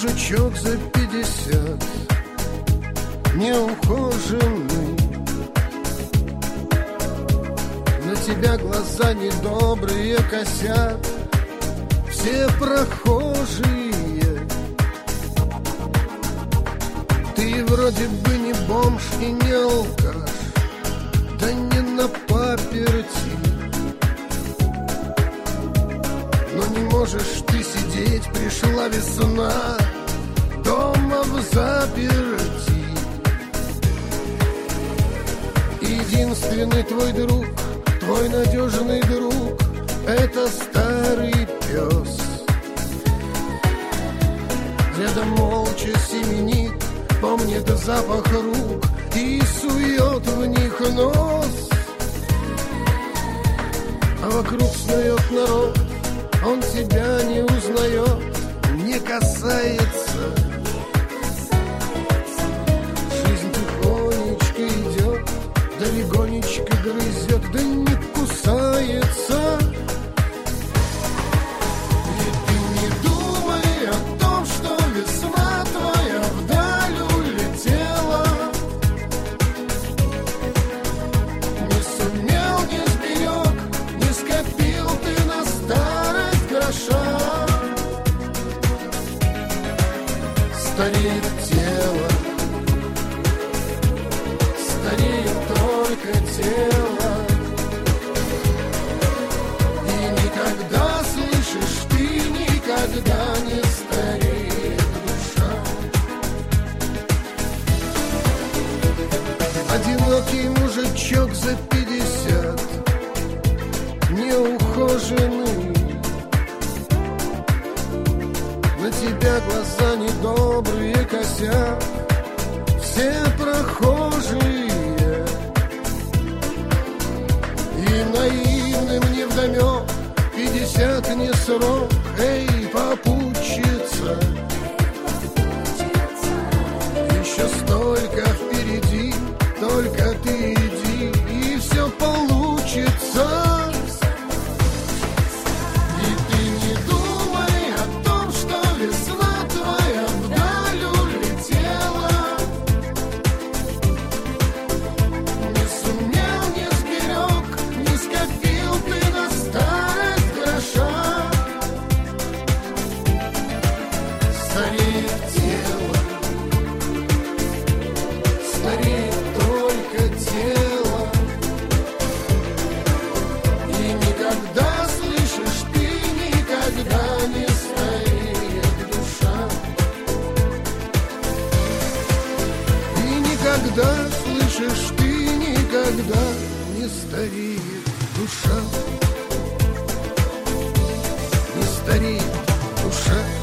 мужичок за 50, неухоженный. На тебя глаза недобрые косят все прохожие. Ты вроде бы не бомж и не алкаш, да не на паперти. Но не можешь ты сидеть, пришла весна, дома в заперти. Единственный твой друг, твой надежный друг, это старый пес. Рядом молча семенит, помнит запах рук и сует в них нос. А вокруг снует народ, он тебя не узнает, не касается. Жизнь тихонечко идет, да легонечко грызет, да не кусается. И ты не думай о том, что весна твоя вдаль улетела. Не сумел, не сберег, не скопил ты на старость гроша. Стареет тело, стареет только тело. И никогда, слышишь, ты никогда не стареет душа. Одинокий мужичок за 50, неухоженный. На тебя глаза недобрые косят все прохожие. И наивным невдомек 50 не срок, эй, попутчица. Еще столько впереди, только ты иди, и все получится. Никогда, слышишь, ты никогда не стареет душа. Не стареет душа.